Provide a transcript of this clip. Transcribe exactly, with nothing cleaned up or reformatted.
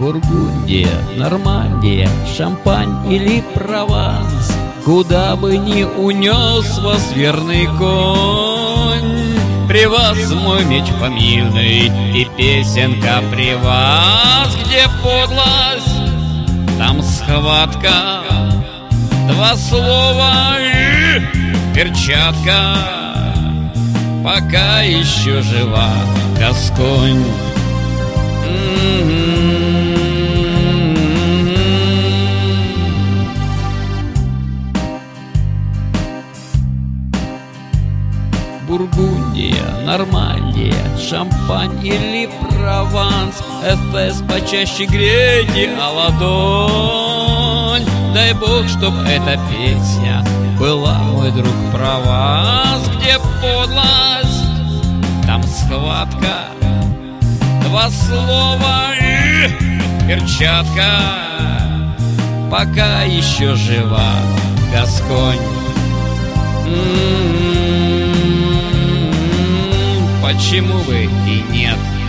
Бургундия, Нормандия, Шампань или Прованс, куда бы ни унес вас верный конь, при вас мой меч фамильный и песенка при вас. Где подлость, там схватка, два слова и перчатка. Пока еще жива Гасконь. Бургундия, Нормандия, Шампань или Прованс, Эфес почаще грейте, а ладонь. Дай Бог, чтоб эта песня была, мой друг, про вас. Где подлость, там схватка, два слова и перчатка. Пока еще жива Гасконь. Почему бы и нет?